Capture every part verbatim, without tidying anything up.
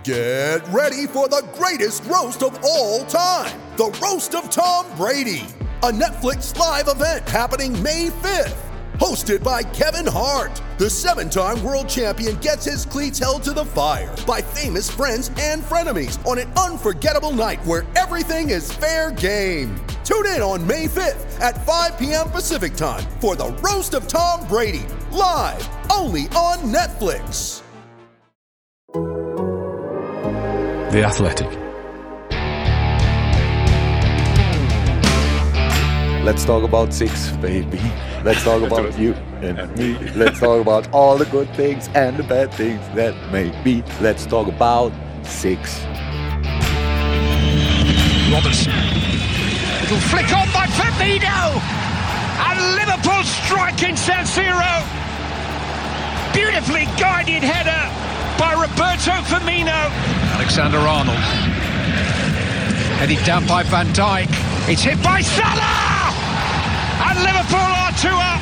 Get ready for the greatest roast of all time, the Roast of Tom Brady, a Netflix live event happening May fifth. Hosted by Kevin Hart, the seven-time world champion gets his cleats held to the fire by famous friends and frenemies on an unforgettable night where everything is fair game. Tune in on May fifth at five p.m. Pacific time for the Roast of Tom Brady, live only on Netflix. The Athletic. Let's talk about six, baby. Let's talk about you and me. Let's talk about all the good things and the bad things that may be. Let's talk about six. Robertson. It'll flick on by Firmino. And Liverpool striking San Siro. Beautifully guided header by Roberto Firmino. Alexander-Arnold. Headed down by Van Dijk. It's hit by Salah! And Liverpool are two up.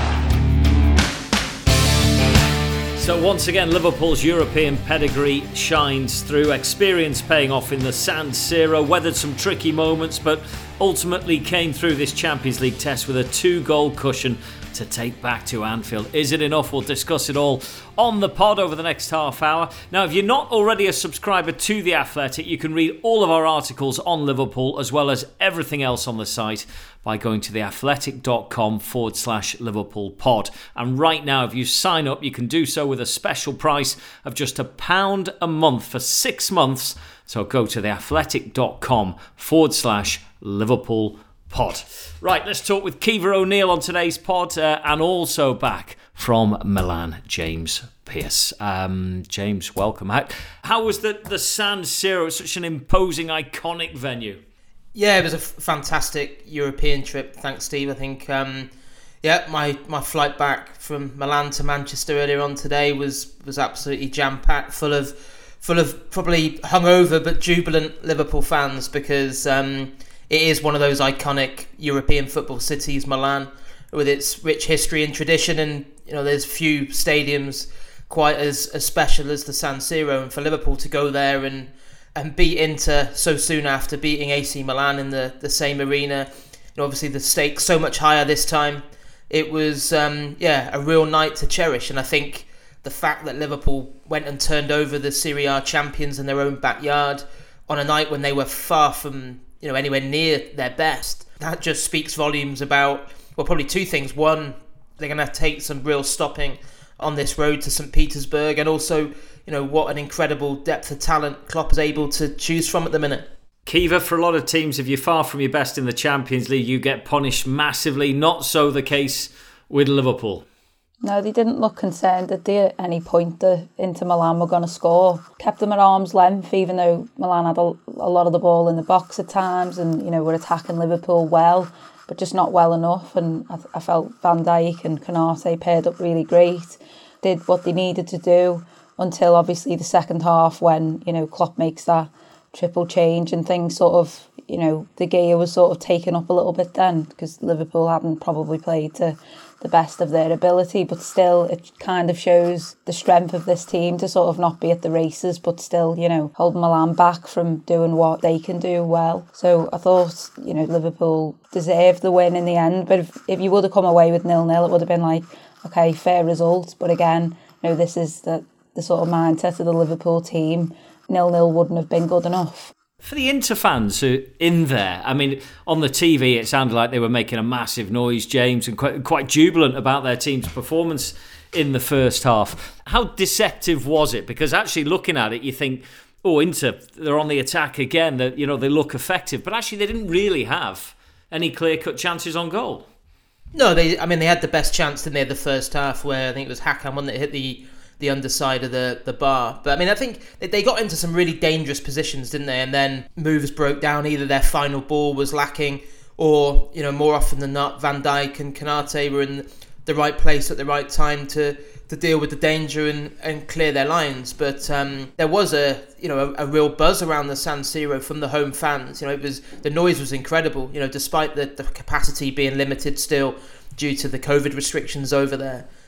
So once again, Liverpool's European pedigree shines through. Experience paying off in the San Siro. Weathered some tricky moments, but ultimately came through this Champions League test with a two-goal cushion to take back to Anfield. Is it enough? We'll discuss it all on the pod over the next half hour. Now, if you're not already a subscriber to The Athletic, you can read all of our articles on Liverpool as well as everything else on the site by going to theathletic.com forward slash Liverpool pod. And right now, if you sign up, you can do so with a special price of just a pound a month for six months. So go to theathletic.com forward slash Liverpool pod. Right, let's talk with Caoimhe O'Neill on today's pod, uh, and also back from Milan, James Pearce. Um, James, welcome. How, how was the, the San Siro? It's such an imposing, iconic venue. Yeah, it was a f- fantastic European trip. Thanks, Steve. I think, um, yeah, my, my flight back from Milan to Manchester earlier on today was was absolutely jam-packed, full of full of probably hungover but jubilant Liverpool fans, because um, it is one of those iconic European football cities, Milan, with its rich history and tradition. And you know, there's few stadiums quite as, as special as the San Siro. And for Liverpool to go there and and beat Inter so soon after beating A C Milan in the, the same arena, you know, obviously the stakes so much higher this time. It was, um, yeah, a real night to cherish. And I think the fact that Liverpool went and turned over the Serie A champions in their own backyard on a night when they were far from, you know, anywhere near their best, that just speaks volumes about, well, probably two things. One, they're going to take some real stopping on this road to Saint Petersburg, and also, you know, what an incredible depth of talent Klopp is able to choose from at the minute. Caoimhe, for a lot of teams, if you're far from your best in the Champions League, you get punished massively. Not so the case with Liverpool. No, they didn't look concerned at the, any point that Inter Milan were going to score. Kept them at arm's length, even though Milan had a, a lot of the ball in the box at times, and, you know, were attacking Liverpool well, but just not well enough. And I, I felt Van Dijk and Konate paired up really great, did what they needed to do until obviously the second half, when, you know, Klopp makes that triple change and things sort of, you know, the gear was sort of taken up a little bit then, because Liverpool hadn't probably played to the best of their ability, but still it kind of shows the strength of this team to sort of not be at the races, but still, you know, hold Milan back from doing what they can do well. So I thought, you know, Liverpool deserved the win in the end, but if, if you would have come away with nil-nil, it would have been like, okay, fair result. But again, you know, this is the, the sort of mindset of the Liverpool team. nil-nil wouldn't have been good enough. For the Inter fans who in there, I mean, on the T V it sounded like they were making a massive noise, James, and quite, quite jubilant about their team's performance in the first half. How deceptive was it? Because actually looking at it, you think, oh, Inter, they're on the attack again. That, you know, they look effective, but actually they didn't really have any clear-cut chances on goal. No, they. I mean, they had the best chance in there the first half, where I think it was Hakan one that hit the the underside of the, the bar. But I mean, I think they got into some really dangerous positions, didn't they? And then moves broke down. Either their final ball was lacking, or, you know, more often than not, Van Dijk and Konate were in the right place at the right time to, to deal with the danger and, and clear their lines. But um, there was a you know a, a real buzz around the San Siro from the home fans. You know, it was the noise was incredible. You know, despite the, the capacity being limited still due to the COVID restrictions over there.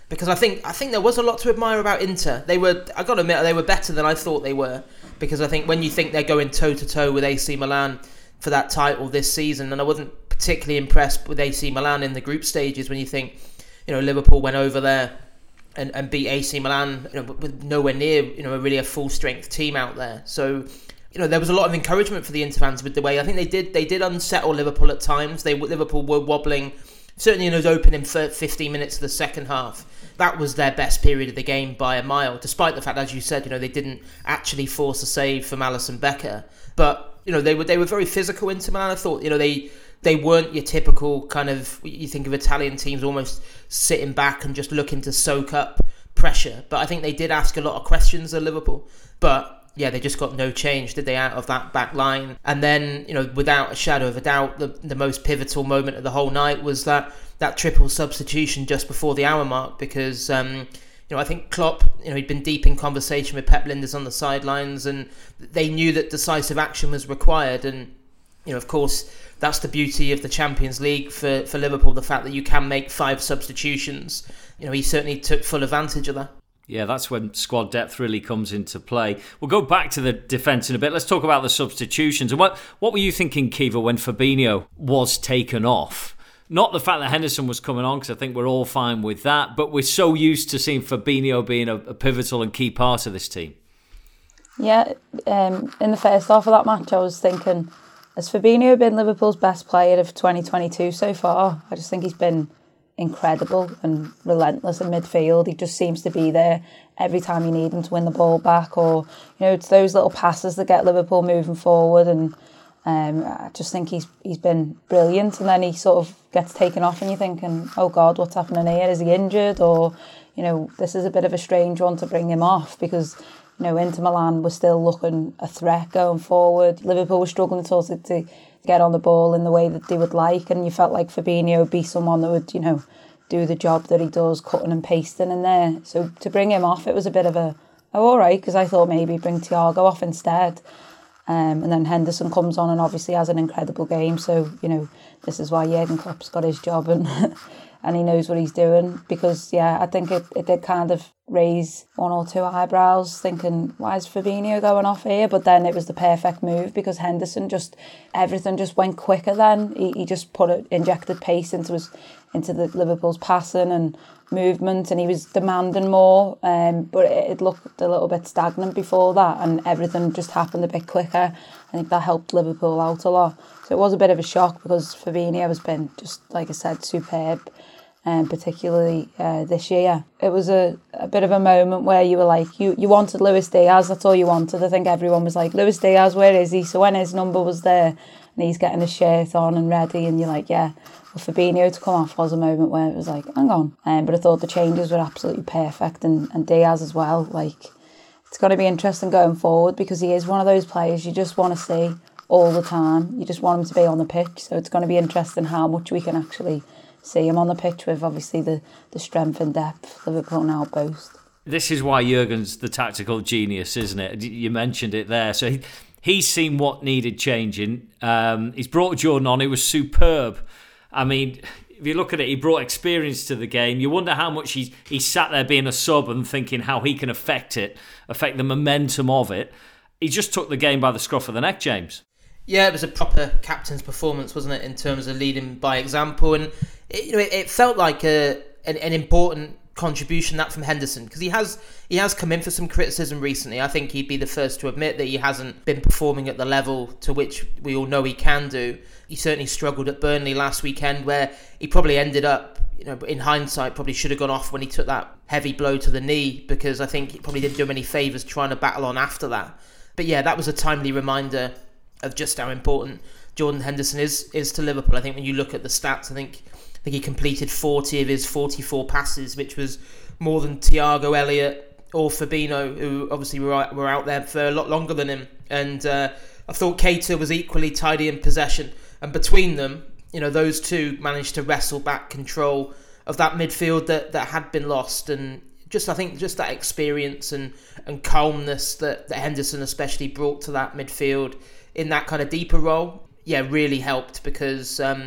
because I think I think there was a lot to admire about Inter. They were, I got to admit, they were better than I thought they were, because I think when you think they're going toe to toe with A C Milan for that title this season, and I wasn't particularly impressed with A C Milan in the group stages when you think, you know, Liverpool went over there and, and beat A C Milan, you know, with nowhere near, you know, really a full strength team out there. So, you know, there was a lot of encouragement for the Inter fans with the way I think they did they did unsettle Liverpool at times. They Liverpool were wobbling, certainly in those opening fifteen minutes of the second half. That was their best period of the game by a mile, despite the fact, as you said, you know, they didn't actually force a save from Alisson Becker. But, you know, they were they were very physical, Inter Milan. I thought, you know, they they weren't your typical kind of, you think of Italian teams almost sitting back and just looking to soak up pressure. But I think they did ask a lot of questions of Liverpool. But yeah, they just got no change, did they, out of that back line? And then, you know, without a shadow of a doubt, the, the most pivotal moment of the whole night was that that triple substitution just before the hour mark, because um, you know, I think Klopp, you know, he'd been deep in conversation with Pep Lijnders on the sidelines, and they knew that decisive action was required. And, you know, of course, that's the beauty of the Champions League for, for Liverpool, the fact that you can make five substitutions. You know, he certainly took full advantage of that. Yeah, that's when squad depth really comes into play. We'll go back to the defence in a bit. Let's talk about the substitutions. And what what were you thinking, Kiva, when Fabinho was taken off? Not the fact that Henderson was coming on, because I think we're all fine with that, but we're so used to seeing Fabinho being a, a pivotal and key part of this team. Yeah, um, in the first half of that match, I was thinking, has Fabinho been Liverpool's best player of twenty twenty-two so far? I just think he's been incredible and relentless in midfield. He just seems to be there every time you need him to win the ball back, or, you know, it's those little passes that get Liverpool moving forward. And um, I just think he's he's been brilliant. And then he sort of gets taken off, and you're thinking, oh God, what's happening here? Is he injured? Or, you know, this is a bit of a strange one to bring him off, because, you know, Inter Milan was still looking a threat going forward. Liverpool was struggling to, to, to get on the ball in the way that they would like, and you felt like Fabinho would be someone that would, you know, do the job that he does, cutting and pasting in there. So to bring him off, it was a bit of a, oh, all right, because I thought maybe bring Thiago off instead. Um, and then Henderson comes on and obviously has an incredible game. So, you know, this is why Jurgen Klopp's got his job, and and he knows what he's doing. Because, yeah, I think it, it did kind of raise one or two eyebrows, thinking, why is Fabinho going off here? But then it was the perfect move, because Henderson just, everything just went quicker then. He, he just put it, injected pace into his, into the Liverpool's passing and movement, and he was demanding more, um, but it, it looked a little bit stagnant before that, and everything just happened a bit quicker. I think that helped Liverpool out a lot. So it was a bit of a shock, because Fabinho has been, just like I said, superb, um, particularly uh, this year. It was a, a bit of a moment where you were like, you, you wanted Luis Diaz, that's all you wanted. I think everyone was like, Luis Diaz, where is he? So when his number was there and he's getting his shirt on and ready, and you're like, yeah. Well, Fabinho to come off was a moment where it was like, hang on. Um, but I thought the changes were absolutely perfect, and, and Diaz as well. Like, it's going to be interesting going forward, because he is one of those players you just want to see all the time. You just want him to be on the pitch. So it's going to be interesting how much we can actually see him on the pitch with, obviously, the, the strength and depth Liverpool now boast. This is why Jurgen's the tactical genius, isn't it? You mentioned it there. So he, he's seen what needed changing. Um, he's brought Jordan on. It was superb. I mean, if you look at it, he brought experience to the game. You wonder how much he he sat there being a sub and thinking how he can affect it, affect the momentum of it. He just took the game by the scruff of the neck, James. Yeah, it was a proper captain's performance, wasn't it, in terms of leading by example. And it, you know, it, it felt like a an, an important contribution that from Henderson, because he has he has come in for some criticism recently. I think he'd be the first to admit that he hasn't been performing at the level to which we all know he can do. He certainly struggled at Burnley last weekend, where he probably ended up, you know, in hindsight, probably should have gone off when he took that heavy blow to the knee, because I think it probably didn't do him any favours trying to battle on after that. But yeah, that was a timely reminder of just how important Jordan Henderson is is to Liverpool. I think when you look at the stats, I think I think he completed forty of his forty-four passes, which was more than Thiago, Elliott or Fabinho, who obviously were out, were out there for a lot longer than him. And uh, I thought Keita was equally tidy in possession. And between them, you know, those two managed to wrestle back control of that midfield that, that had been lost. And just, I think, just that experience and, and calmness that, that Henderson especially brought to that midfield in that kind of deeper role, yeah, really helped, because um,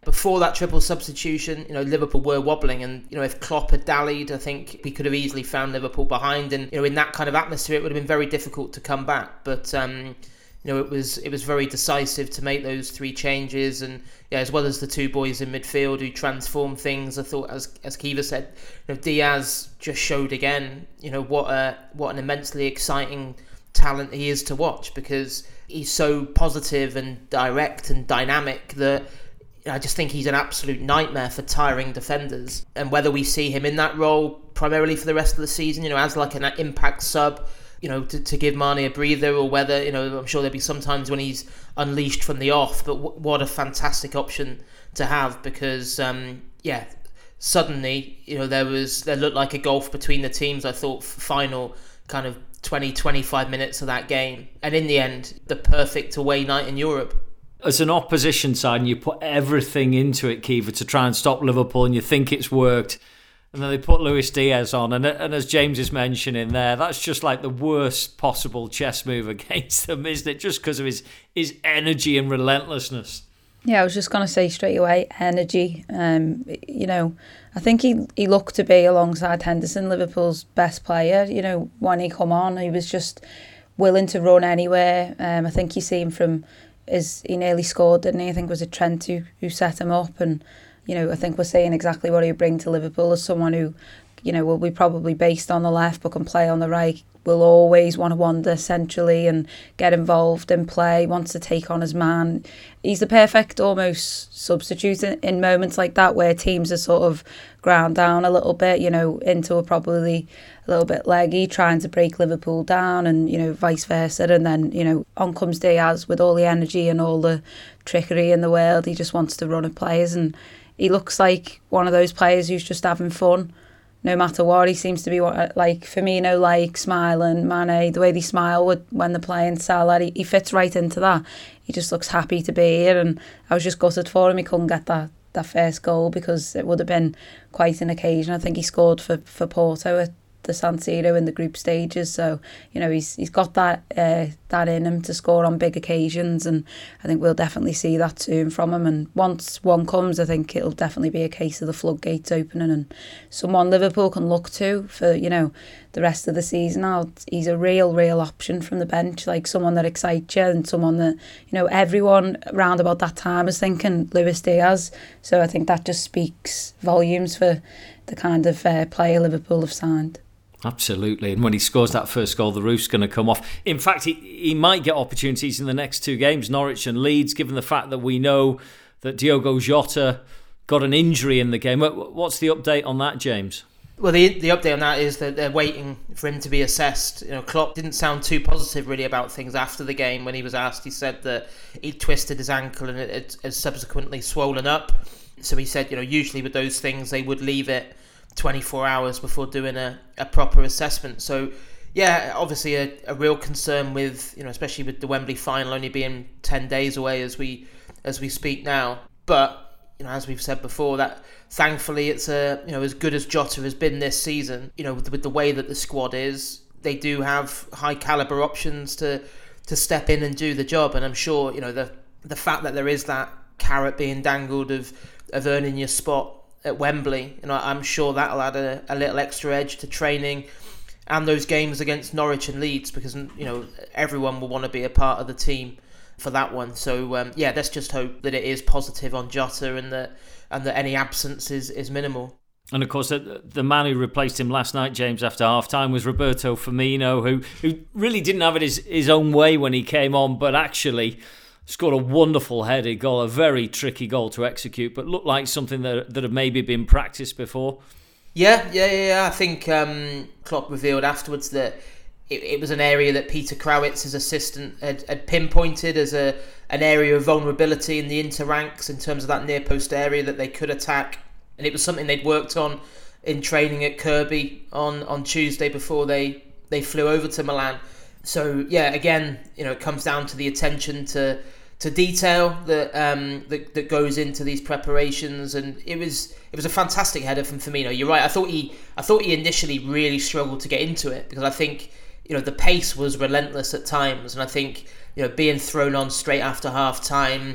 before that triple substitution, you know, Liverpool were wobbling, and you know, if Klopp had dallied, I think we could have easily found Liverpool behind, and you know, in that kind of atmosphere, it would have been very difficult to come back. But um, you know, it was it was very decisive to make those three changes, and yeah, as well as the two boys in midfield who transformed things. I thought, as as Kiva said, you know, Diaz just showed again, you know, what a what an immensely exciting talent he is to watch, because he's so positive and direct and dynamic that I just think he's an absolute nightmare for tiring defenders. And whether we see him in that role primarily for the rest of the season, you know, as like an impact sub, you know, to, to give Mane a breather, or whether, you know, I'm sure there'll be some times when he's unleashed from the off, but w- what a fantastic option to have, because, um, yeah, suddenly, you know, there was, there looked like a gulf between the teams, I thought, final kind of twenty, twenty-five minutes of that game. And in the end, the perfect away night in Europe. As an opposition side, and you put everything into it, Kiva, to try and stop Liverpool, and you think it's worked, and then they put Luis Diaz on, and, and as James is mentioning there, that's just like the worst possible chess move against them, isn't it? Just because of his, his energy and relentlessness. Yeah, I was just going to say straight away, energy. Um, you know, I think he, he looked to be, alongside Henderson, Liverpool's best player. You know, when he come on, he was just willing to run anywhere. Um, I think you see him from... Is he nearly scored, didn't he? I think it was a Trent who, who set him up, and you know, I think we're saying exactly what he would bring to Liverpool as someone who, you know, will be probably based on the left but can play on the right, will always want to wander centrally and get involved in play, wants to take on his man. He's the perfect almost substitute in, in moments like that where teams are sort of ground down a little bit, you know, into a probably a little bit leggy, trying to break Liverpool down, and, you know, vice versa. And then, you know, on comes Diaz with all the energy and all the trickery in the world. He just wants to run at players, and he looks like one of those players who's just having fun no matter what. He seems to be what, like Firmino, like smiling, Mane, the way they smile with, when they're playing, Salah, he, he fits right into that. He just looks happy to be here, and I was just gutted for him he couldn't get that, that first goal, because it would have been quite an occasion. I think he scored for, for Porto at the San Siro in the group stages, so you know, he's he's got that uh, that in him to score on big occasions, and I think we'll definitely see that soon from him. And once one comes, I think it'll definitely be a case of the floodgates opening and someone Liverpool can look to for, you know, the rest of the season. Now he's a real real option from the bench, like someone that excites you, and someone that, you know, everyone around about that time was thinking Luis Diaz. So I think that just speaks volumes for the kind of uh, player Liverpool have signed. Absolutely, and when he scores that first goal, the roof's going to come off. In fact, he, he might get opportunities in the next two games, Norwich and Leeds, given the fact that we know that Diogo Jota got an injury in the game. What's the update on that, James? Well, the the update on that is that they're waiting for him to be assessed. You know, Klopp didn't sound too positive really about things after the game. When he was asked, he said that he twisted his ankle and it has subsequently swollen up. So he said, you know, usually with those things they would leave it twenty-four hours before doing a, a proper assessment. So yeah, obviously a, a real concern with, you know, especially with the Wembley final only being ten days away as we as we speak now. But, you know, as we've said before, that thankfully it's a, you know, as good as Jota has been this season, you know, with, with the way that the squad is, they do have high caliber options to to step in and do the job. And I'm sure, you know, the the fact that there is that carrot being dangled of of earning your spot at Wembley, you know, I'm sure that'll add a, a little extra edge to training and those games against Norwich and Leeds, because, you know, everyone will want to be a part of the team for that one. So um, yeah, let's just hope that it is positive on Jota, and that and that any absence is, is minimal. And of course, the, the man who replaced him last night, James, after half time was Roberto Firmino, who who really didn't have it his, his own way when he came on, but actually scored a wonderful headed goal, a very tricky goal to execute, but looked like something that that had maybe been practiced before. Yeah, yeah, yeah. yeah. I think um, Klopp revealed afterwards that it, it was an area that Peter Krawietz, his assistant, had, had pinpointed as a an area of vulnerability in the inter ranks in terms of that near post area that they could attack, and it was something they'd worked on in training at Kirby on, on Tuesday before they, they flew over to Milan. So yeah, again, you know, it comes down to the attention to to detail that um that, that goes into these preparations, and it was it was a fantastic header from Firmino. You're right. I thought he I thought he initially really struggled to get into it, because I think, you know, the pace was relentless at times, and I think, you know, being thrown on straight after half time,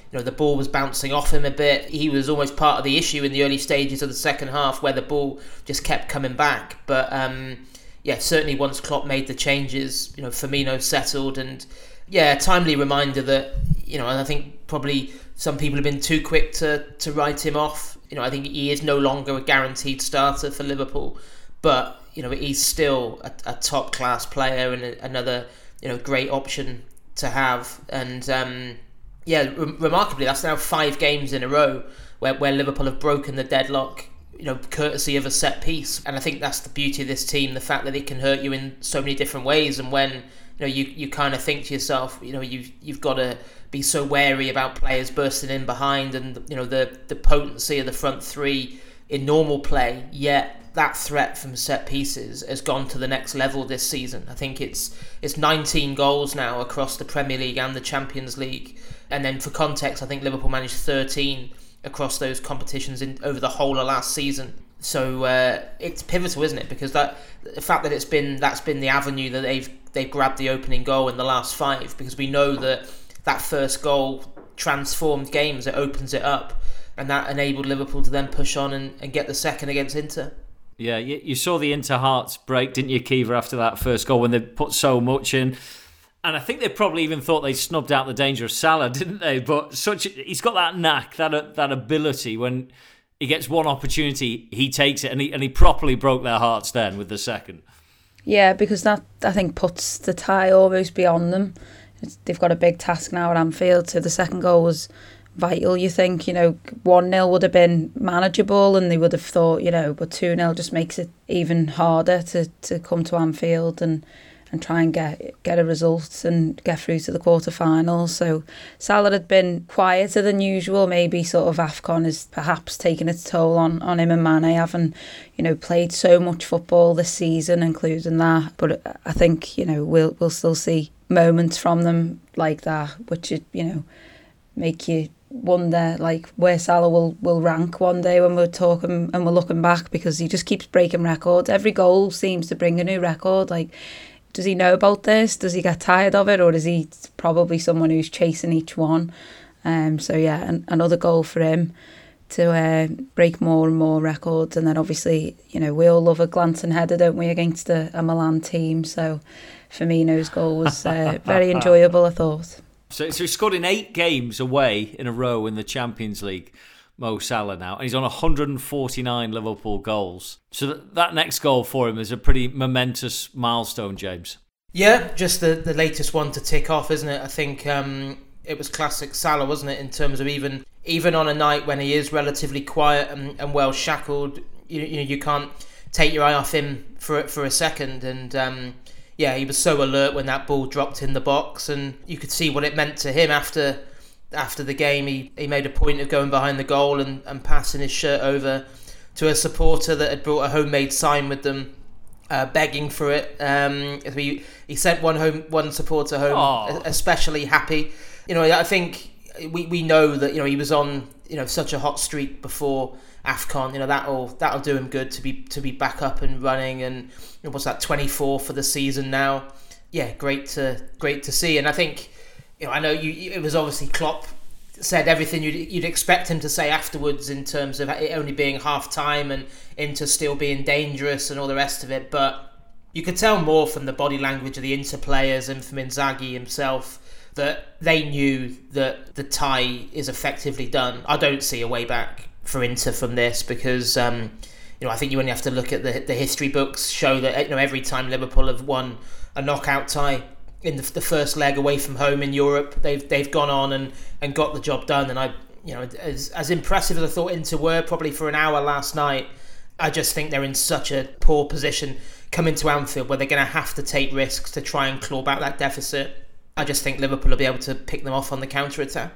you know, the ball was bouncing off him a bit. He was almost part of the issue in the early stages of the second half, where the ball just kept coming back. But um, yeah, certainly once Klopp made the changes, you know, Firmino settled, and yeah, a timely reminder that, you know, I think probably some people have been too quick to to write him off. You know, I think he is no longer a guaranteed starter for Liverpool, but you know, he's still a, a top class player and a, another, you know, great option to have. And um, yeah, re- remarkably, that's now five games in a row where, where Liverpool have broken the deadlock, you know, courtesy of a set piece. And I think that's the beauty of this team, the fact that it can hurt you in so many different ways. And when, you know, you, you kind of think to yourself, you know, you've you've got to be so wary about players bursting in behind, and you know, the the potency of the front three in normal play, yet that threat from set pieces has gone to the next level this season. I think it's it's nineteen goals now across the Premier League and the Champions League. And then for context, I think Liverpool managed thirteen across those competitions in over the whole of last season. So uh, it's pivotal, isn't it? Because that the fact that it's been that's been the avenue that they've they've grabbed the opening goal in the last five, because we know that that first goal transformed games. It opens it up, and that enabled Liverpool to then push on and, and get the second against Inter. Yeah, you, you saw the Inter hearts break, didn't you, Kiva, after that first goal when they put so much in. And I think they probably even thought they snubbed out the danger of Salah, didn't they? But such he's got that knack, that that ability. When he gets one opportunity, he takes it, and he and he properly broke their hearts then with the second. Yeah, because that, I think, puts the tie almost beyond them. It's, they've got a big task now at Anfield, so the second goal was vital. You think, you know, one nil would have been manageable and they would have thought, you know, but two nil just makes it even harder to, to come to Anfield and, and try and get get a result and get through to the quarterfinals. So Salah had been quieter than usual. Maybe sort of AFCON has perhaps taken its toll on, on him and Mane, having, you know, played so much football this season, including that. But I think, you know, we'll we'll still see moments from them like that, which, you know, make you wonder like where Salah will, will rank one day when we're talking and we're looking back, because he just keeps breaking records. Every goal seems to bring a new record. Like, does he know about this? Does he get tired of it? Or is he probably someone who's chasing each one? Um, so yeah, an, another goal for him to uh, break more and more records. And then obviously, you know, we all love a glancing header, don't we, against a, a Milan team. So Firmino's goal was uh, very enjoyable, I thought. So, so he's scored in eight games away in a row in the Champions League, Mo Salah now, and he's on one hundred forty-nine Liverpool goals. So that, that next goal for him is a pretty momentous milestone, James. Yeah, just the, the latest one to tick off, isn't it? I think um, it was classic Salah, wasn't it, in terms of even even on a night when he is relatively quiet and, and well shackled, you, you know, you can't take your eye off him for for a second. And um, yeah, he was so alert when that ball dropped in the box, and you could see what it meant to him after after the game. He, he made a point of going behind the goal and, and passing his shirt over to a supporter that had brought a homemade sign with them, uh, begging for it. Um, he, he sent one home, one supporter home, Aww. especially happy. You know, I think we, we know that, you know, he was on, you know, such a hot streak before AFCON. You know, that'll that'll do him good to be to be back up and running. And you know, what's that, twenty-four for the season now? Yeah, great to great to see. And I think, you know, I know you. It was obviously Klopp said everything you'd you'd expect him to say afterwards, in terms of it only being half time and Inter still being dangerous and all the rest of it. But you could tell more from the body language of the Inter players and from Inzaghi himself that they knew that the tie is effectively done. I don't see a way back for Inter from this, because um, you know, I think you only have to look at the the history books, show that, you know, every time Liverpool have won a knockout tie in the, the first leg away from home in Europe, they've they've gone on and, and got the job done. And I, you know, as as impressive as I thought Inter were probably for an hour last night, I just think they're in such a poor position coming to Anfield, where they're going to have to take risks to try and claw back that deficit. I just think Liverpool will be able to pick them off on the counter-attack.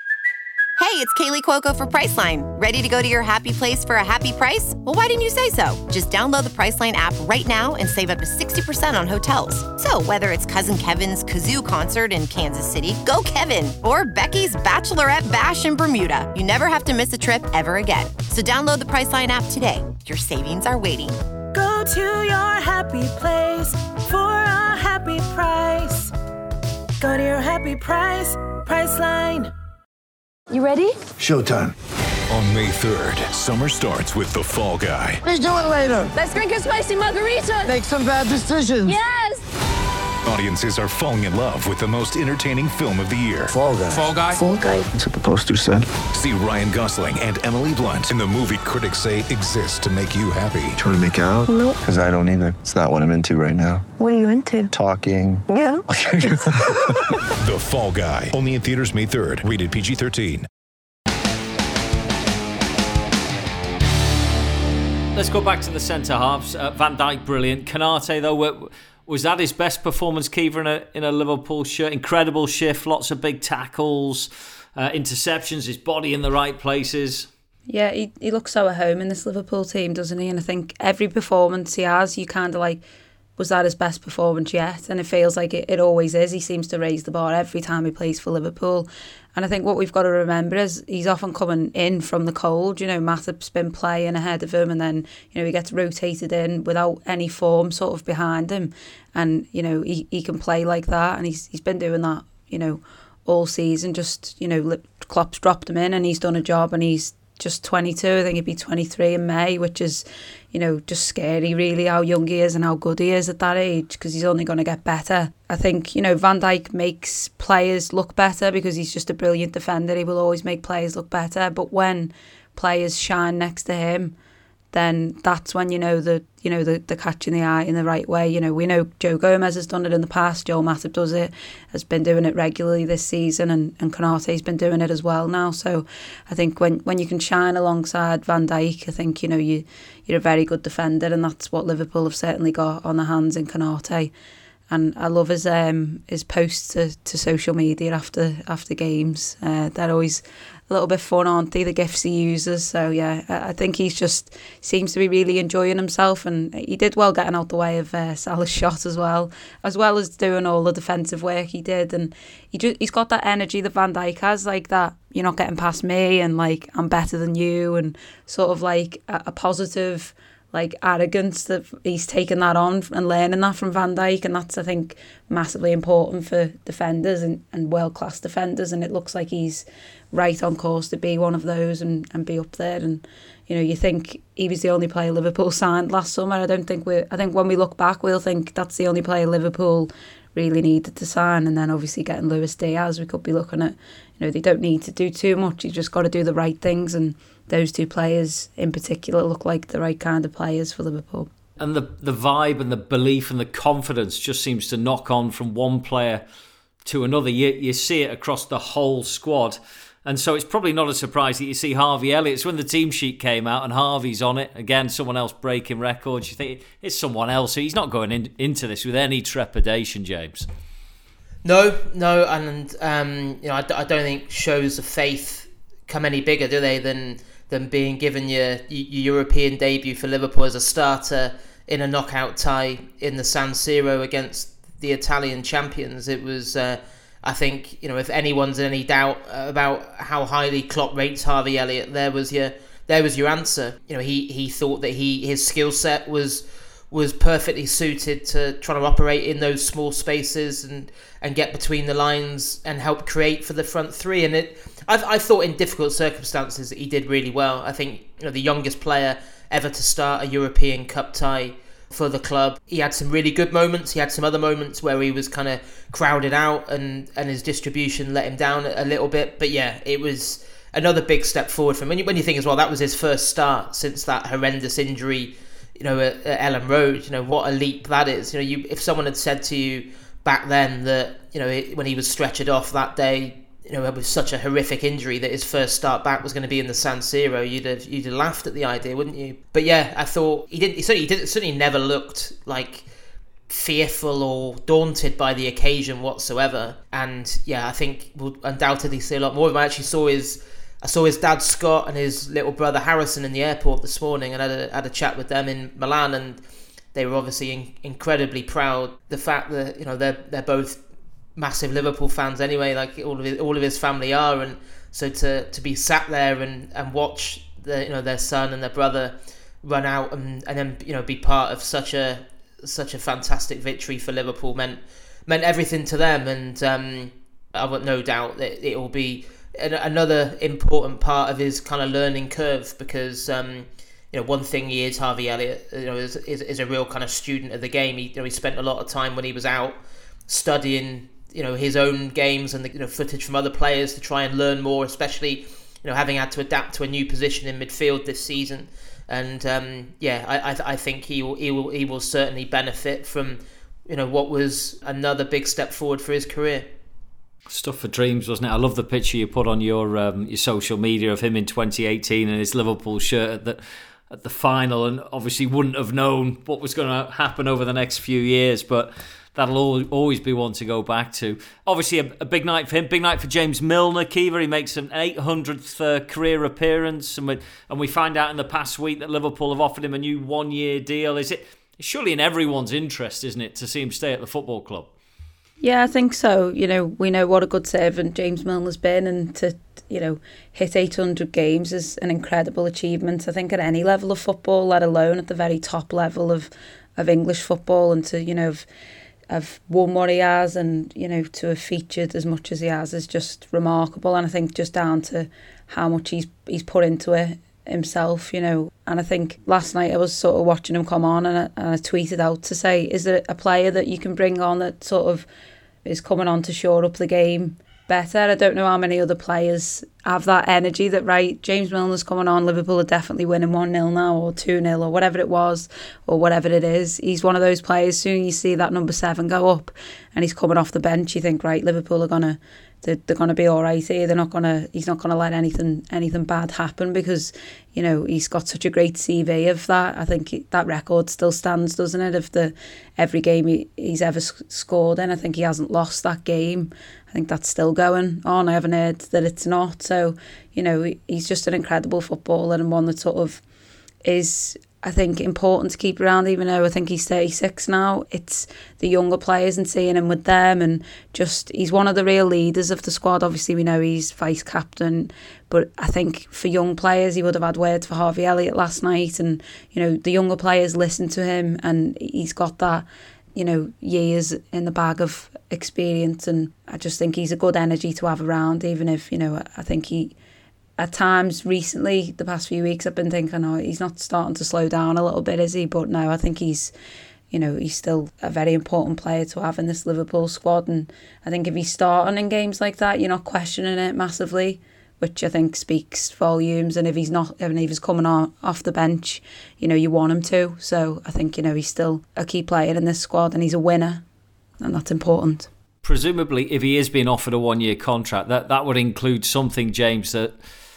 Hey, it's Kaylee Cuoco for Priceline. Ready to go to your happy place for a happy price? Well, why didn't you say so? Just download the Priceline app right now and save up to sixty percent on hotels. So whether it's Cousin Kevin's Kazoo Concert in Kansas City, go Kevin, or Becky's Bachelorette Bash in Bermuda, you never have to miss a trip ever again. So download the Priceline app today. Your savings are waiting. Go to your happy place for a happy price. Go to your happy price, Priceline. You ready? Showtime. On May third, summer starts with The Fall Guy. Let's do it later. Let's drink a spicy margarita. Make some bad decisions. Yes. Audiences are falling in love with the most entertaining film of the year. Fall Guy. Fall Guy? Fall guy. That's what the poster said. See Ryan Gosling and Emily Blunt in the movie critics say exists to make you happy. Trying to make it out? Nope. Because I don't either. It's not what I'm into right now. What are you into? Talking. Yeah. The Fall Guy. Only in theaters May third. Rated P G thirteen. Let's go back to the centre halves. Uh, Van Dijk, brilliant. Konate, though, was that his best performance, Kiva, in a, in a Liverpool shirt? Incredible shift, lots of big tackles, uh, interceptions, his body in the right places. Yeah, he, he looks so at home in this Liverpool team, doesn't he? And I think every performance he has, you kind of like, was that his best performance yet? And it feels like it, it always is. He seems to raise the bar every time he plays for Liverpool. And I think what we've got to remember is he's often coming in from the cold. You know, Matip's been playing ahead of him, and then, you know, he gets rotated in without any form sort of behind him. And, you know, he, he can play like that. And he's he's been doing that, you know, all season. Just, you know, Klopp's dropped him in and he's done a job, and he's just twenty-two. I think he'd be twenty-three in May, which is, you know, just scary really how young he is and how good he is at that age, because he's only going to get better. I think, you know, Van Dijk makes players look better because he's just a brilliant defender. He will always make players look better. But when players shine next to him, then that's when, you know, the you know the the catching the eye in the right way. You know, we know Joe Gomez has done it in the past. Joel Matip does it, has been doing it regularly this season, and, and Konate's been doing it as well now. So I think when, when you can shine alongside Van Dijk, I think, you know, you you're a very good defender, and that's what Liverpool have certainly got on their hands in Konate. And I love his um his posts to, to social media after after games. Uh, they're always a little bit fun, aren't they? The gifs he uses. So yeah, I think he's just seems to be really enjoying himself, and he did well getting out the way of uh, Salah's shot as well, as well as doing all the defensive work he did. And he just, he's got that energy that Van Dijk has, like that you're not getting past me, and like I'm better than you, and sort of like a, a positive, like arrogance that he's taken that on and learning that from Van Dijk, and that's, I think, massively important for defenders and, and world-class defenders, and it looks like he's right on course to be one of those and, and be up there. And, you know, you think he was the only player Liverpool signed last summer. I don't think we I think when we look back, we'll think that's the only player Liverpool really needed to sign. And then obviously getting Luis Diaz, we could be looking at, you know, they don't need to do too much. You just got to do the right things, and those two players in particular look like the right kind of players for Liverpool. And the the vibe and the belief and the confidence just seems to knock on from one player to another. You you see it across the whole squad. And so it's probably not a surprise that you see Harvey Elliott. It's when the team sheet came out and Harvey's on it. Again, someone else breaking records. You think it's someone else. So he's not going in, into this with any trepidation, James. No, no. And, um, you know, I, I don't think shows of faith come any bigger, do they, than than being given your, your European debut for Liverpool as a starter in a knockout tie in the San Siro against the Italian champions. It was... Uh, I think, you know, if anyone's in any doubt about how highly Klopp rates Harvey Elliott, there was your there was your answer. You know, he, he thought that he his skill set was was perfectly suited to trying to operate in those small spaces and, and get between the lines and help create for the front three. And it, I, I thought in difficult circumstances that he did really well. I think, you know, the youngest player ever to start a European Cup tie for the club. He had some really good moments. He had some other moments where he was kind of crowded out and, and his distribution let him down a little bit. But yeah, it was another big step forward for him. When you, when you think as well, that was his first start since that horrendous injury, you know, at, at Ellen Road. You know, what a leap that is. You know, you if someone had said to you back then that, you know, it, when he was stretchered off that day, you know, with such a horrific injury, that his first start back was going to be in the San Siro, you'd have you'd have laughed at the idea, wouldn't you? But yeah, I thought he didn't. He certainly, he didn't, certainly never looked like fearful or daunted by the occasion whatsoever. And yeah, I think we'll undoubtedly see a lot more of him. I actually saw his, I saw his dad Scott and his little brother Harrison in the airport this morning, and I had a, had a chat with them in Milan, and they were obviously in, incredibly proud. The fact that, you know, they're they're both massive Liverpool fans anyway, like all of his, all of his family are, and so to to be sat there and, and watch the, you know, their son and their brother run out and, and then, you know, be part of such a such a fantastic victory for Liverpool meant meant everything to them. And um, I've got no doubt that it will be an, another important part of his kind of learning curve, because um, you know, one thing he is, Harvey Elliott, you know, is, is is a real kind of student of the game. He, you know, he spent a lot of time when he was out studying, you know, his own games and the, you know, footage from other players to try and learn more, especially, you know, having had to adapt to a new position in midfield this season. And um, yeah, I I, I think he will he will he will certainly benefit from, you know, what was another big step forward for his career. Stuff for dreams, wasn't it? I love the picture you put on your um, your social media of him in twenty eighteen and his Liverpool shirt at the, at the final, and obviously wouldn't have known what was going to happen over the next few years, but that'll always be one to go back to. Obviously a, a big night for him, big night for James Milner. Kiva, he makes an eight hundredth uh, career appearance, and we, and we find out in the past week that Liverpool have offered him a new one-year deal. Is it it's surely in everyone's interest, isn't it, to see him stay at the football club? Yeah, I think so. You know, we know what a good servant James Milner's been, and to, you know, hit eight hundred games is an incredible achievement, I think, at any level of football, let alone at the very top level of, of English football, and to, you know, have, have won what he has, and, you know, to have featured as much as he has is just remarkable. And I think just down to how much he's he's put into it himself, you know. And I think last night I was sort of watching him come on, and I, and I tweeted out to say, is there a player that you can bring on that sort of is coming on to shore up the game better? I don't know how many other players have that energy that, right, James Milner's coming on, Liverpool are definitely winning one nil now, or two nil, or whatever it was, or whatever it is. He's one of those players, soon you see that number seven go up and he's coming off the bench, you think, right, Liverpool are going to they're, they're going to be all right here. They're not going to. He's not going to let anything anything bad happen, because, you know, he's got such a great C V of that. I think he, that record still stands, doesn't it? Of the every game he, he's ever scored in, I think he hasn't lost that game. I think that's still going on. I haven't heard that it's not. So, you know, he's just an incredible footballer, and one that sort of is, I think, important to keep around, even though I think he's thirty-six now. It's the younger players and seeing him with them, and just, he's one of the real leaders of the squad. Obviously, we know he's vice-captain, but I think for young players, he would have had words for Harvey Elliott last night, and, you know, the younger players listen to him, and he's got that, you know, years in the bag of experience, and I just think he's a good energy to have around, even if, you know, I think he, at times recently, the past few weeks, I've been thinking, oh, he's not starting to slow down a little bit, is he? But no, I think he's, you know, he's still a very important player to have in this Liverpool squad. And I think if he's starting in games like that, you're not questioning it massively, which I think speaks volumes. And if he's not, if he's coming on off the bench, you know, you want him to. So I think, you know, he's still a key player in this squad, and he's a winner, and that's important. Presumably, if he is being offered a one-year contract, that, that would include something, James, that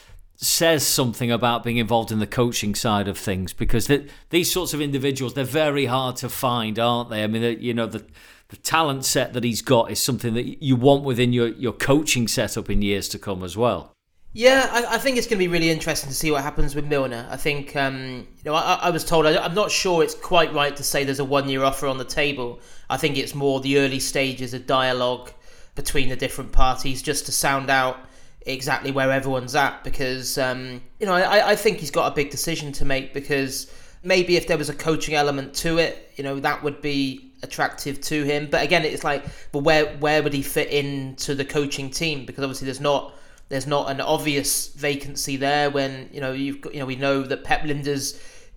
says something about being involved in the coaching side of things, because the, these sorts of individuals, they're very hard to find, aren't they? I mean, you know, the the talent set that he's got is something that you want within your, your coaching setup in years to come as well. Yeah, I, I think it's going to be really interesting to see what happens with Milner. I think, um, you know, I, I was told, I, I'm not sure it's quite right to say there's a one-year offer on the table. I think it's more the early stages of dialogue between the different parties, just to sound out exactly where everyone's at, because um, you know, I, I think he's got a big decision to make, because maybe if there was a coaching element to it, you know, that would be attractive to him. But again, it's like, but where where would he fit into the coaching team? Because obviously there's not there's not an obvious vacancy there, when, you know, you've got, you know, we know that Pep Lijnders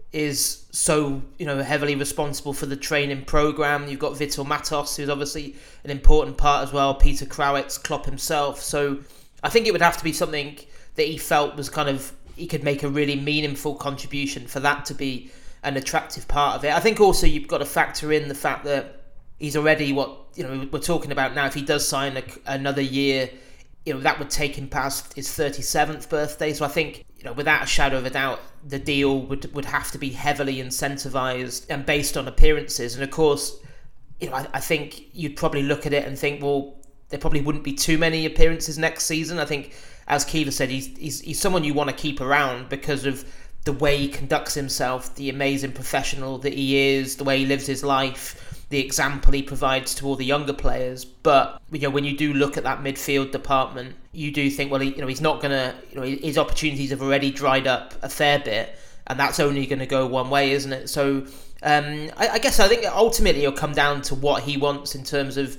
is so, you know, heavily responsible for the training program. You've got Vitor Matos, who's obviously an important part as well, Peter Krawietz, Klopp himself. So I think it would have to be something that he felt was kind of, he could make a really meaningful contribution for that to be an attractive part of it. I think also you've got to factor in the fact that he's already, what, you know, we're talking about now, if he does sign a, another year, you know, that would take him past his thirty-seventh birthday. So I think, you know, without a shadow of a doubt, the deal would would have to be heavily incentivised and based on appearances. And of course, you know, I, I think you'd probably look at it and think, well, there probably wouldn't be too many appearances next season. I think, as Kiva said, he's, he's he's someone you want to keep around because of the way he conducts himself, the amazing professional that he is, the way he lives his life, the example he provides to all the younger players. But, you know, when you do look at that midfield department, you do think, well, he, you know, he's not gonna, you know, his opportunities have already dried up a fair bit, and that's only going to go one way, isn't it? So um, I, I guess I think ultimately it'll come down to what he wants in terms of,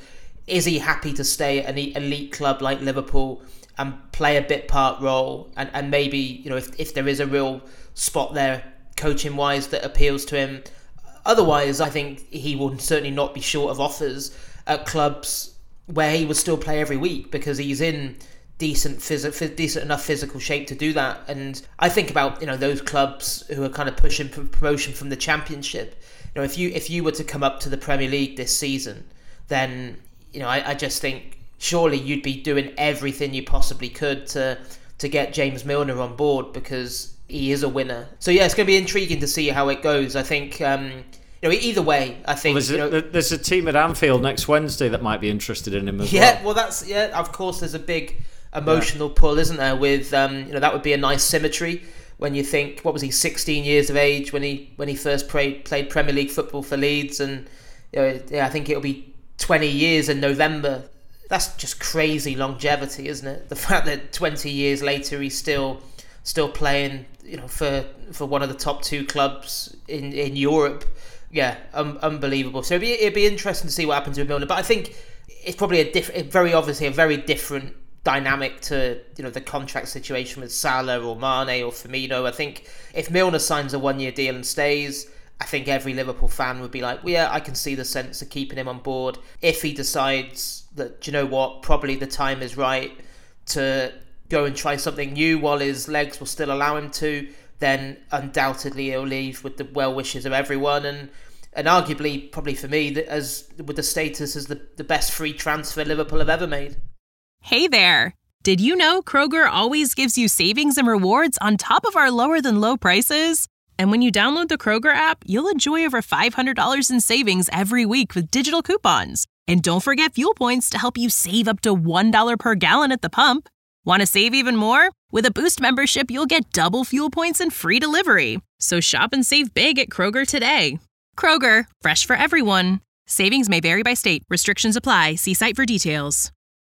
is he happy to stay at an elite club like Liverpool and play a bit part role, and, and maybe, you know, if, if there is a real spot there coaching wise that appeals to him. Otherwise, I think he will certainly not be short of offers at clubs where he would still play every week, because he's in decent phys- decent enough physical shape to do that. And I think about, you know, those clubs who are kind of pushing for promotion from the Championship. You know, if you if you were to come up to the Premier League this season, then, you know, I, I just think surely you'd be doing everything you possibly could to to get James Milner on board, because he is a winner. So yeah, it's going to be intriguing to see how it goes. I think, um, you know, either way, I think, well, there's, you know, a, there's a team at Anfield next Wednesday that might be interested in him as yeah, well. Yeah, well, that's yeah. Of course, there's a big emotional yeah. pull, isn't there? With um, you know, that would be a nice symmetry when you think, what was he, sixteen years of age when he when he first played played Premier League football for Leeds, and you know, yeah, I think it'll be twenty years in November. That's just crazy longevity, isn't it? The fact that twenty years later he's still still playing, you know, for for one of the top two clubs in in Europe. Yeah, um, unbelievable. So it'd be, it'd be interesting to see what happens with Milner. But I think it's probably a different, very obviously a very different dynamic to, you know, the contract situation with Salah or Mane or Firmino. I think if Milner signs a one-year deal and stays, I think every Liverpool fan would be like, well, yeah, I can see the sense of keeping him on board. If he decides that, do you know what, probably the time is right to go and try something new while his legs will still allow him to, then undoubtedly he'll leave with the well wishes of everyone, and and arguably, probably for me, as with the status as the, the best free transfer Liverpool have ever made. Hey there! Did you know Kroger always gives you savings and rewards on top of our lower than low prices? And when you download the Kroger app, you'll enjoy over five hundred dollars in savings every week with digital coupons. And don't forget fuel points to help you save up to one dollar per gallon at the pump. Want to save even more? With a Boost membership, you'll get double fuel points and free delivery. So shop and save big at Kroger today. Kroger, fresh for everyone. Savings may vary by state. Restrictions apply. See site for details.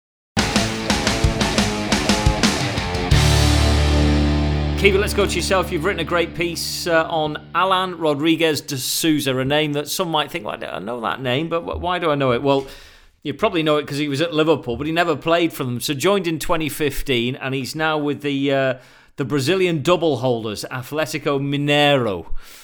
Kiva, let's go to yourself. You've written a great piece uh, on Alan Rodriguez de Souza, a name that some might think, well, I know that name, but why do I know it? Well, you probably know it because he was at Liverpool, but he never played for them. So joined in twenty fifteen, and he's now with the uh, the Brazilian double holders, Atlético Mineiro.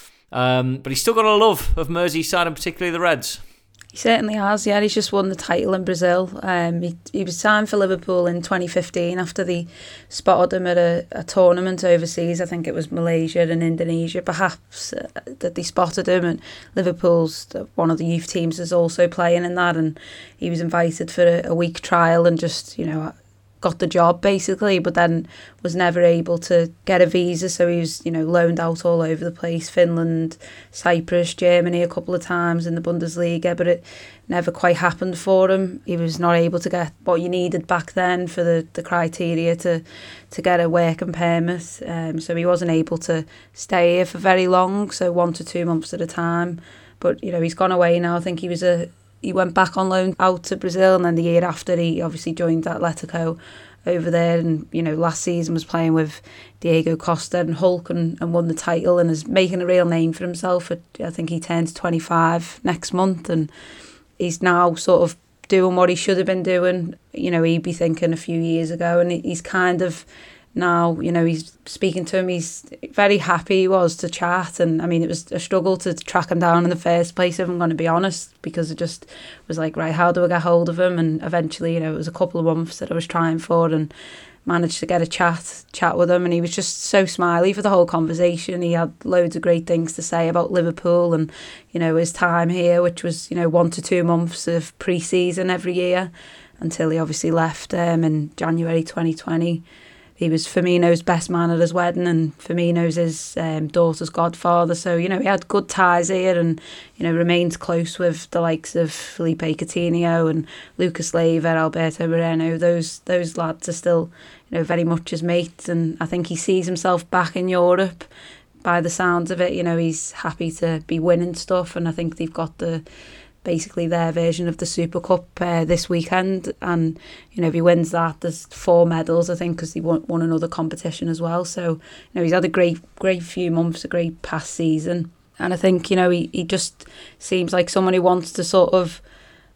Um, but he's still got a love of Merseyside, and particularly the Reds. He certainly has, yeah. He's just won the title in Brazil. Um, he, he was signed for Liverpool in twenty fifteen after they spotted him at a, a tournament overseas. I think it was Malaysia and Indonesia, perhaps, uh, that they spotted him. And Liverpool's, one of the youth teams, is also playing in that. And he was invited for a, a week trial and just, you know, got the job basically, but then was never able to get a visa, so he was, you know, loaned out all over the place, Finland, Cyprus, Germany a couple of times in the Bundesliga, but it never quite happened for him. He was not able to get what you needed back then for the, the criteria to to get a working permit, um, so he wasn't able to stay here for very long, so one to two months at a time. But, you know, he's gone away now. I think he was a He went back on loan out to Brazil, and then the year after he obviously joined Atletico over there, and, you know, last season was playing with Diego Costa and Hulk and, and won the title and is making a real name for himself. At, I think he turns twenty-five next month, and he's now sort of doing what he should have been doing, you know, he'd be thinking a few years ago, and he's kind of now, you know, he's speaking to him, he's very happy he was to chat, and I mean, it was a struggle to track him down in the first place, if I'm going to be honest, because it just was like, right, how do I get hold of him? And eventually, you know, it was a couple of months that I was trying for, and managed to get a chat chat with him, and he was just so smiley for the whole conversation. He had loads of great things to say about Liverpool and, you know, his time here, which was, you know, one to two months of pre-season every year, until he obviously left um, in January twenty twenty. He was Firmino's best man at his wedding, and Firmino's his um, daughter's godfather. So, you know, he had good ties here, and, you know, remains close with the likes of Felipe Coutinho and Lucas Leiva, Alberto Moreno. Those those lads are still, you know, very much his mates, and I think he sees himself back in Europe by the sounds of it. You know, he's happy to be winning stuff, and I think they've got the basically their version of the Super Cup uh, this weekend, and, you know, if he wins that, there's four medals, I think, because he won, won another competition as well. So, you know, he's had a great great few months, a great past season, and I think, you know, he, he just seems like someone who wants to sort of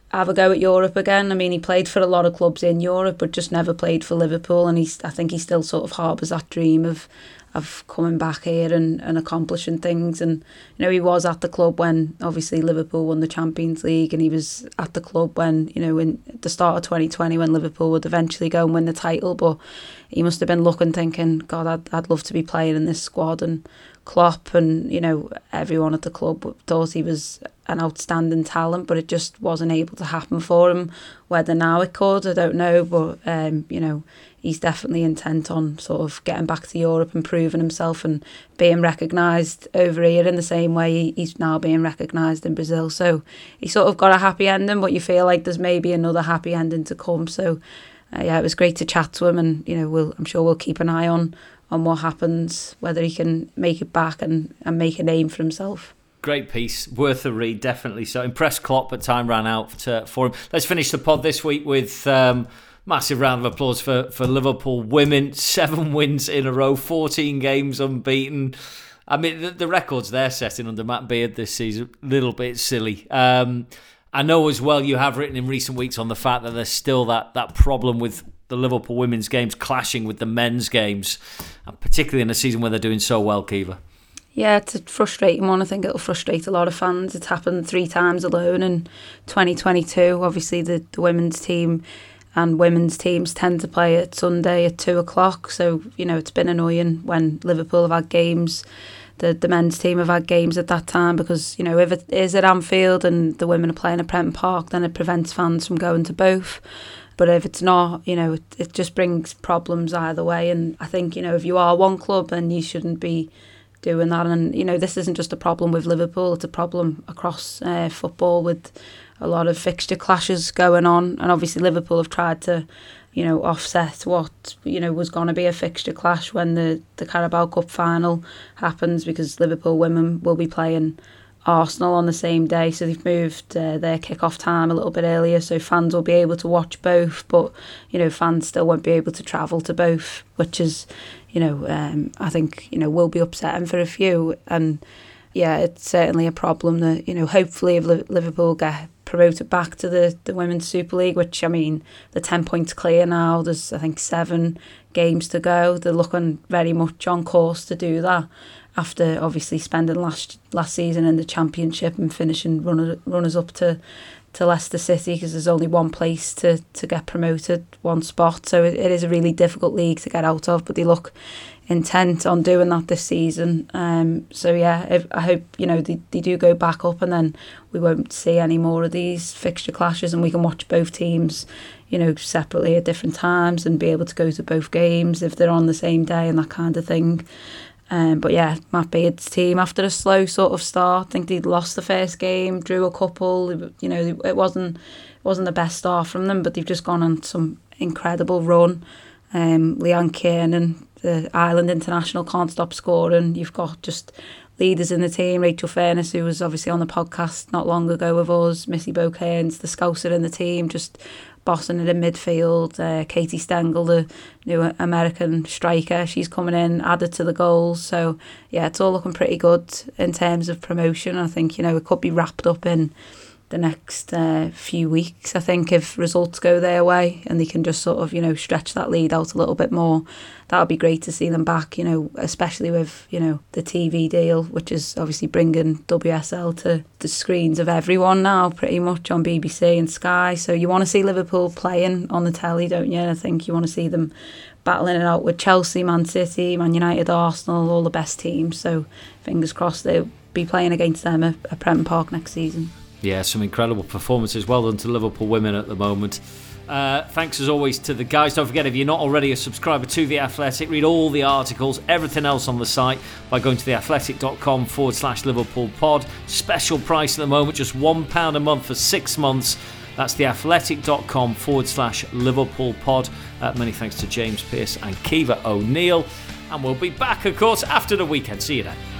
have a go at Europe again. I mean, he played for a lot of clubs in Europe, but just never played for Liverpool. And he's, I think he still sort of harbours that dream of of coming back here and, and accomplishing things. And, you know, he was at the club when, obviously, Liverpool won the Champions League, and he was at the club when, you know, in the start of twenty twenty when Liverpool would eventually go and win the title. But he must have been looking, thinking, God, I'd, I'd love to be playing in this squad. And Klopp and, you know, everyone at the club thought he was an outstanding talent, but it just wasn't able to happen for him. Whether now it could, I don't know, but, um, you know, he's definitely intent on sort of getting back to Europe and proving himself and being recognised over here in the same way he's now being recognised in Brazil. So he sort of got a happy ending, but you feel like there's maybe another happy ending to come. So, uh, yeah, it was great to chat to him, and, you know, we'll, I'm sure we'll keep an eye on on what happens, whether he can make it back and, and make a name for himself. Great piece, worth a read, definitely. So impressed Klopp, but time ran out to, for him. Let's finish the pod this week with um, massive round of applause for, for Liverpool women. Seven wins in a row, fourteen games unbeaten. I mean, the, the records they're setting under Matt Beard this season, a little bit silly. Um, I know as well you have written in recent weeks on the fact that there's still that, that problem with the Liverpool women's games clashing with the men's games, and particularly in a season where they're doing so well, Kiva. Yeah, it's a frustrating one. I think it'll frustrate a lot of fans. It's happened three times alone in twenty twenty-two. Obviously, the, the women's team and women's teams tend to play at Sunday at two o'clock. So, you know, it's been annoying when Liverpool have had games. The, the men's team have had games at that time because, you know, if it is at Anfield and the women are playing at Prenton Park, then it prevents fans from going to both. But if it's not, you know, it, it just brings problems either way. And I think, you know, if you are one club, then you shouldn't be doing that. And, you know, this isn't just a problem with Liverpool, it's a problem across uh, football with a lot of fixture clashes going on. And obviously Liverpool have tried to, you know, offset what, you know, was going to be a fixture clash when the, the Carabao Cup final happens, because Liverpool women will be playing Arsenal on the same day, so they've moved uh, their kick-off time a little bit earlier, so fans will be able to watch both, but, you know, fans still won't be able to travel to both, which is, you know, um, I think, you know, will be upsetting for a few. And yeah, it's certainly a problem that, you know, hopefully if Liverpool get promoted back to the, the Women's Super League, which, I mean, they're ten points clear now, there's I think seven games to go, they're looking very much on course to do that, after obviously spending last last season in the Championship and finishing runner, runners up to, to Leicester City, because there's only one place to, to get promoted, one spot. So it, it is a really difficult league to get out of, but they look intent on doing that this season. Um, so yeah, if, I hope, you know, they, they do go back up, and then we won't see any more of these fixture clashes, and we can watch both teams, you know, separately at different times and be able to go to both games if they're on the same day and that kind of thing. Um, but yeah, Matt Beard's team, after a slow sort of start, I think they'd lost the first game, drew a couple. You know, it wasn't it wasn't the best start from them, but they've just gone on some incredible run. Um, Leanne Kiernan, the Ireland international, can't stop scoring. You've got just leaders in the team, Rachel Furness, who was obviously on the podcast not long ago with us, Missy Bocairns, the Scouser in the team, just bossing it in midfield. uh, Katie Stengel, the new American striker, she's coming in, added to the goals. So yeah, it's all looking pretty good in terms of promotion. I think, you know, it could be wrapped up in the next uh, few weeks, I think, if results go their way and they can just sort of, you know, stretch that lead out a little bit more. That would be great to see them back, you know, especially with, you know, the T V deal, which is obviously bringing W S L to the screens of everyone now, pretty much, on B B C and Sky. So you want to see Liverpool playing on the telly, don't you? I think you want to see them battling it out with Chelsea, Man City, Man United, Arsenal, all the best teams. So fingers crossed they'll be playing against them at, at Prenton Park next season. Yeah, some incredible performances. Well done to Liverpool women at the moment. Uh, thanks as always to the guys. Don't forget, if you're not already a subscriber to The Athletic, read all the articles, everything else on the site by going to theathletic.com forward slash Liverpool pod. Special price at the moment, just one pound a month for six months. That's theathletic.com forward slash Liverpool pod. Uh, many thanks to James Pearce and Kiva O'Neill. And we'll be back, of course, after the weekend. See you then.